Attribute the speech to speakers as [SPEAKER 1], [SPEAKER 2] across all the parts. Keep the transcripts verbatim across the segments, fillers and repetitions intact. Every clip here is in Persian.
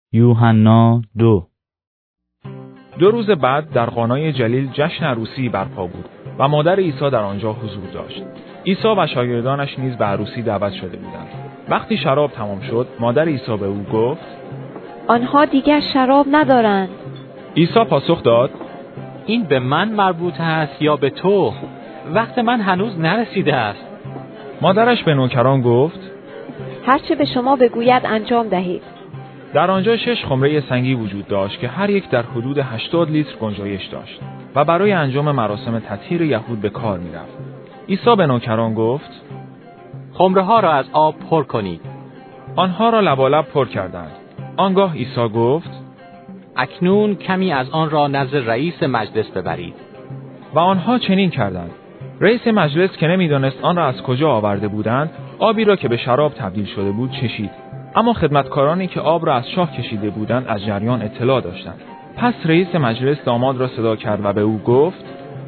[SPEAKER 1] یوحنا دو.
[SPEAKER 2] دو روز بعد در قانای جلیل جشن عروسی برپا بود و مادر عیسی در آنجا حضور داشت. عیسی و شاگردانش نیز به عروسی دعوت شده بودند. وقتی شراب تمام شد، مادر عیسی به او گفت:
[SPEAKER 3] آنها دیگر شراب ندارند.
[SPEAKER 2] عیسی پاسخ داد:
[SPEAKER 4] این به من مربوط است یا به تو؟ وقت من هنوز نرسیده است.
[SPEAKER 2] مادرش به نوکران گفت:
[SPEAKER 3] هرچه به شما بگوید انجام دهید.
[SPEAKER 2] در آنجا شش خمره سنگی وجود داشت که هر یک در حدود هشتاد لیتر گنجایش داشت و برای انجام مراسم تطهیر یهود به کار می رفت. عیسی به نوکران گفت:
[SPEAKER 4] خمره ها را از آب پر کنید.
[SPEAKER 2] آنها را لبالب پر کردند. آنگاه عیسی گفت:
[SPEAKER 4] اکنون کمی از آن را نزد رئیس مجلس ببرید.
[SPEAKER 2] و آنها چنین کردند. رئیس مجلس که نمی‌دانست آن را از کجا آورده بودند، آبی را که به شراب تبدیل شده بود چشید. اما خدمتکارانی که آب را از شاه کشیده بودند از جریان اطلاع داشتند. پس رئیس مجلس داماد را صدا کرد و به او گفت: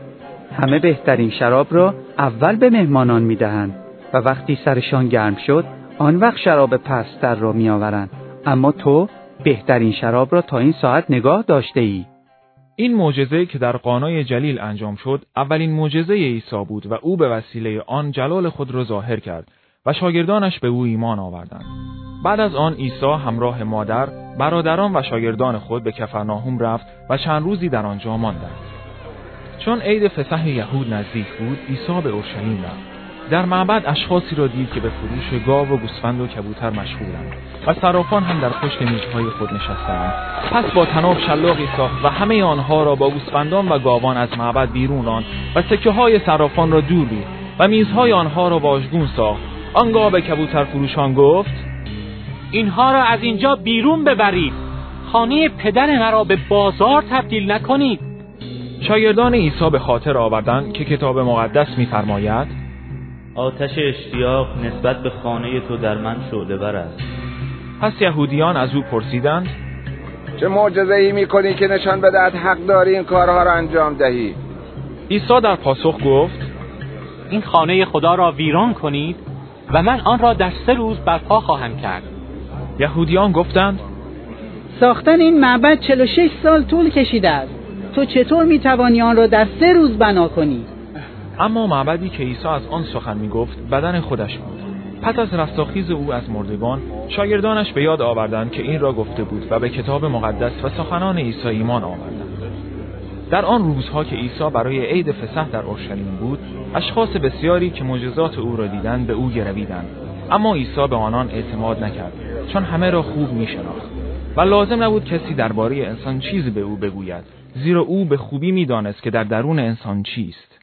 [SPEAKER 5] همه بهترین شراب را اول به مهمانان می‌دهند و وقتی سرشان گرم شد آن وقت شراب پست‌تر را می‌آورند، اما تو بهترین شراب را تا این ساعت نگاه داشته‌ای.
[SPEAKER 2] این معجزه که در قانای جلیل انجام شد اولین معجزه عیسی بود و او به وسیله آن جلال خود را ظاهر کرد و شاگردانش به او ایمان آوردند. بعد از آن عیسی همراه مادر، برادران و شاگردان خود به کفرناهم رفت و چند روزی در آنجا ماندند. چون عید فسح یهود نزدیک بود، عیسی به اورشلیم رفت. در معبد اشخاصی را دید که به فروش گاو و گوسفند و کبوتر مشغولند و صرافان هم در پشت میزهای خود نشستند. پس با طناب شلاقی ساخت و همه آنها را با گوسفندان و گاوان از معبد بیرون راند و سکه های صرافان را دور ریخت و میزهای آنها را واژگون ساخت. آنگاه به کبوتر فروشان گفت:
[SPEAKER 4] اینها را از اینجا بیرون ببرید. خانه پدر مرا به بازار تبدیل نکنید.
[SPEAKER 2] شاگردان عیسی به خاطر آوردند که کتاب مقدس می‌فرماید:
[SPEAKER 1] آتش اشتیاق نسبت به خانه تو در من شعله‌ور است.
[SPEAKER 2] پس یهودیان از او پرسیدند:
[SPEAKER 6] چه معجزه‌ای می‌کنی که نشان بدهد حق داری این کارها را انجام دهی؟
[SPEAKER 2] عیسی در پاسخ گفت:
[SPEAKER 4] این خانه خدا را ویران کنید و من آن را در سه روز برپا خواهم کرد.
[SPEAKER 2] یهودیان گفتند:
[SPEAKER 7] ساختن این معبد چهل و شش سال طول کشیده است. تو چطور می‌توانی آن را در سه روز بنا کنی؟
[SPEAKER 2] اما معبدی که عیسی از آن سخن می‌گفت بدن خودش بود. پس از رستاخیز او از مردگان، شاگردانش به یاد آوردند که این را گفته بود و به کتاب مقدس و سخنان عیسی ایمان آوردند. در آن روزها که عیسی برای عید فسح در اورشلیم بود، اشخاص بسیاری که معجزات او را دیدند به او گرویدند، اما عیسی به آنان اعتماد نکرد، چون همه را خوب می‌شناخت و لازم نبود کسی درباره انسان چیزی به او بگوید، زیرا او به خوبی می‌دانست که در درون انسان چیست.